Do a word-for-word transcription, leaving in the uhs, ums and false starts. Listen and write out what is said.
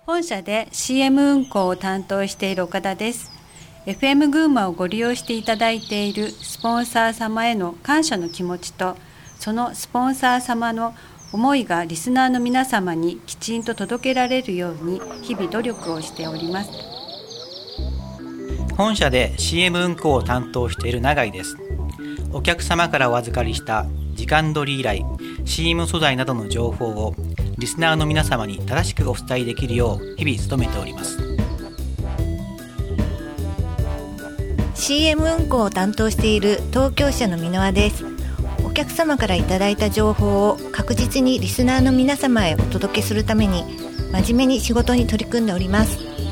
本社で シーエム 運行を担当している岡田です。 エフエム 群馬をご利用していただいているスポンサー様への感謝の気持ちと、そのスポンサー様の思いがリスナーの皆様にきちんと届けられるように日々努力をしております。 本社で シーエム 運行を担当している永井です。お客様からお預かりした時間取り依頼、シーエム 素材などの情報をリスナーの皆様に正しくお伝えできるよう日々努めております。 シーエム 運行を担当している東京支社の箕輪です。お客様からいただいた情報を確実にリスナーの皆様へお届けするために真面目に仕事に取り組んでおります。